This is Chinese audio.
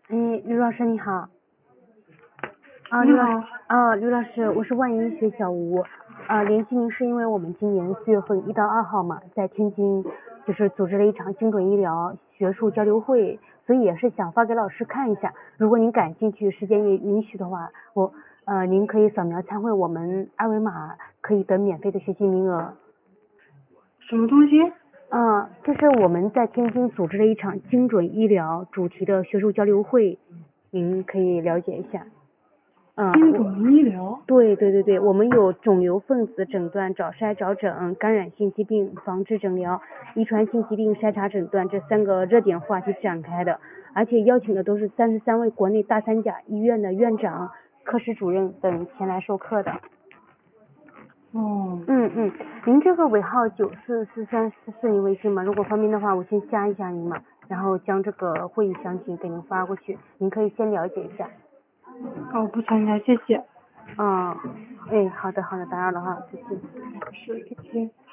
哎，刘老师你好。 你好。 刘老师，我是万一学小吴。联系您是因为我们今年4月份1到2号嘛，在天津就是组织了一场精准医疗学术交流会，所以也是想发给老师看一下。如果您感兴趣，时间也允许的话，您可以扫描参会我们二维码，可以得免费的学习名额。 什么东西？ 这是我们在天津组织了一场精准医疗主题的学术交流会，您可以了解一下。 精准医疗？ 对，我们有肿瘤分子诊断、早筛早诊、感染性疾病防治诊疗、遗传性疾病筛查诊断这3个热点话题展开的，而且邀请的都是33位国内大3甲医院的院长、科室主任等前来授课的。您这个尾号9443是您微信吗？如果方便的话，我先加一下您嘛，然后将这个会议详情给您发过去，您可以先了解一下。 不参加，谢谢。 好的，打扰了哈，再见。 是，再见。